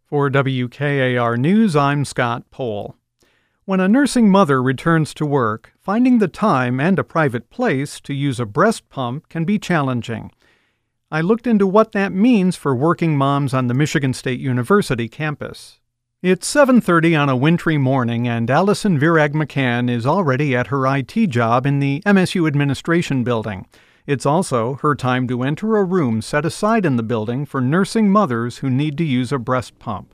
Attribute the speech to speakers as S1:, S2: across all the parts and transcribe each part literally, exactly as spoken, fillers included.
S1: For W K A R News, I'm Scott Pohl. When a nursing mother returns to work, finding the time and a private place to use a breast pump can be challenging. I looked into what that means for working moms on the Michigan State University campus. It's seven thirty on a wintry morning, and Allison Virag McCann is already at her I T job in the M S U Administration Building. It's also her time to enter a room set aside in the building for nursing mothers who need to use a breast pump.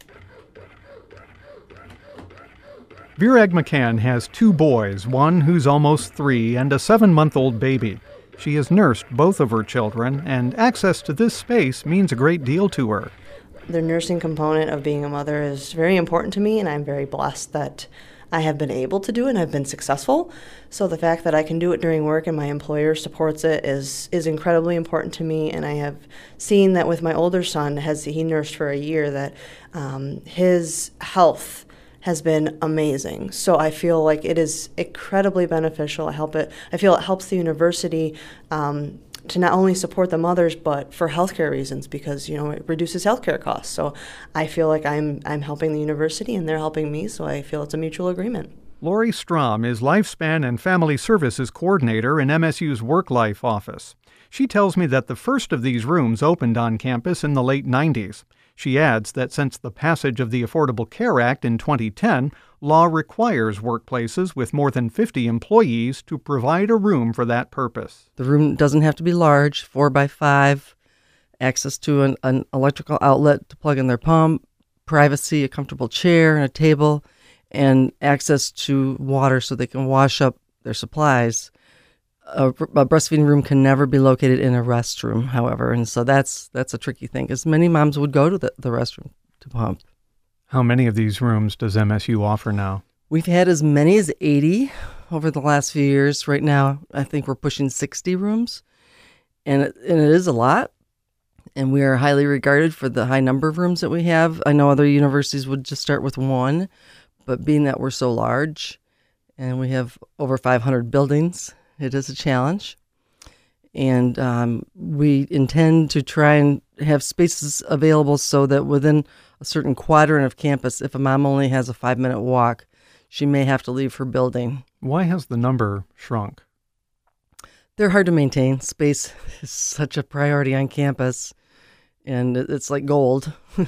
S1: Virag McCann has two boys, one who's almost three and a seven-month-old baby. She has nursed both of her children, and access to this space means a great deal to her.
S2: The nursing component of being a mother is very important to me, and I'm very blessed that I have been able to do it and I've been successful. So the fact that I can do it during work and my employer supports it is is incredibly important to me. And I have seen that with my older son, as he nursed for a year, that um, his health has been amazing. So I feel like it is incredibly beneficial. I help it. I feel it helps the university um, to not only support the mothers, but for healthcare reasons, because you know it reduces healthcare costs. So I feel like I'm I'm helping the university and they're helping me. So I feel it's a mutual agreement.
S1: Lori Strom is Lifespan and Family Services Coordinator in M S U's Work Life office. She tells me that the first of these rooms opened on campus in the late nineties. She adds that since the passage of the Affordable Care Act in twenty ten, law requires workplaces with more than fifty employees to provide a room for that purpose.
S3: The room doesn't have to be large, four by five, access to an, an electrical outlet to plug in their pump, privacy, a comfortable chair and a table, and access to water so they can wash up their supplies. A, a breastfeeding room can never be located in a restroom, however, and so that's that's a tricky thing, because many moms would go to the, the restroom to pump.
S1: How many of these rooms does M S U offer now?
S3: We've had as many as eighty over the last few years. Right now, I think we're pushing sixty rooms, and it, and it is a lot, and we are highly regarded for the high number of rooms that we have. I know other universities would just start with one, but being that we're so large and we have over five hundred buildings, it is a challenge, and um, we intend to try and have spaces available so that within a certain quadrant of campus, if a mom only has a five-minute walk, she may have to leave her building.
S1: Why has the number shrunk?
S3: They're hard to maintain. Space is such a priority on campus, and it's like gold.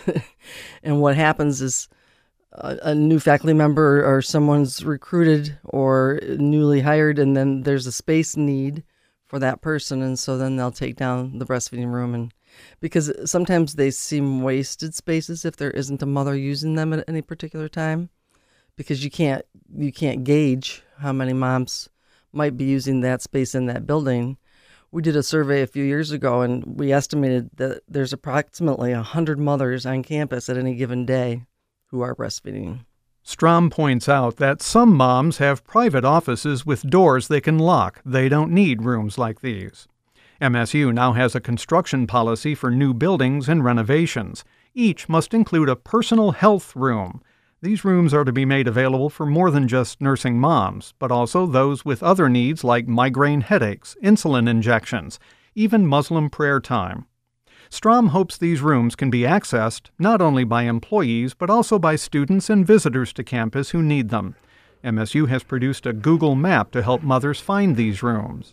S3: And what happens is a, a new faculty member or someone's recruited or newly hired, and then there's a space need for that person, and so then they'll take down the breastfeeding room, and because sometimes they seem wasted spaces if there isn't a mother using them at any particular time, because you can't you can't gauge how many moms might be using that space in that building. We did a survey a few years ago, and we estimated that there's approximately one hundred mothers on campus at any given day who are breastfeeding.
S1: Strom points out that some moms have private offices with doors they can lock. They don't need rooms like these. M S U now has a construction policy for new buildings and renovations. Each must include a personal health room. These rooms are to be made available for more than just nursing moms, but also those with other needs like migraine headaches, insulin injections, even Muslim prayer time. Strom hopes these rooms can be accessed not only by employees but also by students and visitors to campus who need them. M S U has produced a Google map to help mothers find these rooms.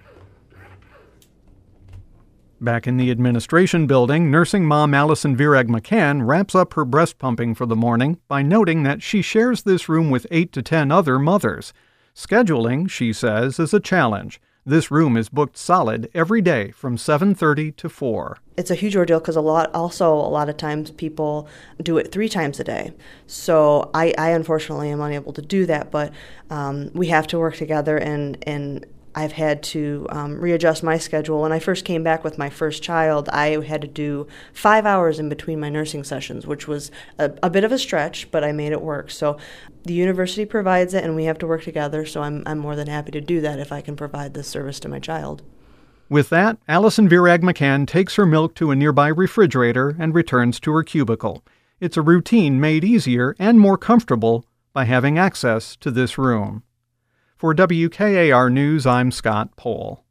S1: Back in the administration building, nursing mom Allison Virag McCann wraps up her breast pumping for the morning by noting that she shares this room with eight to ten other mothers. Scheduling, she says, is a challenge. This room is booked solid every day from seven thirty to four.
S2: It's a huge ordeal because a lot, also a lot of times people do it three times a day. So I, I unfortunately am unable to do that, but um, we have to work together, and, and I've had to um, readjust my schedule. When I first came back with my first child, I had to do five hours in between my nursing sessions, which was a, a bit of a stretch, but I made it work. So the university provides it, and we have to work together, so I'm, I'm more than happy to do that if I can provide this service to my child.
S1: With that, Allison Virag McCann takes her milk to a nearby refrigerator and returns to her cubicle. It's a routine made easier and more comfortable by having access to this room. For W K A R News, I'm Scott Pohl.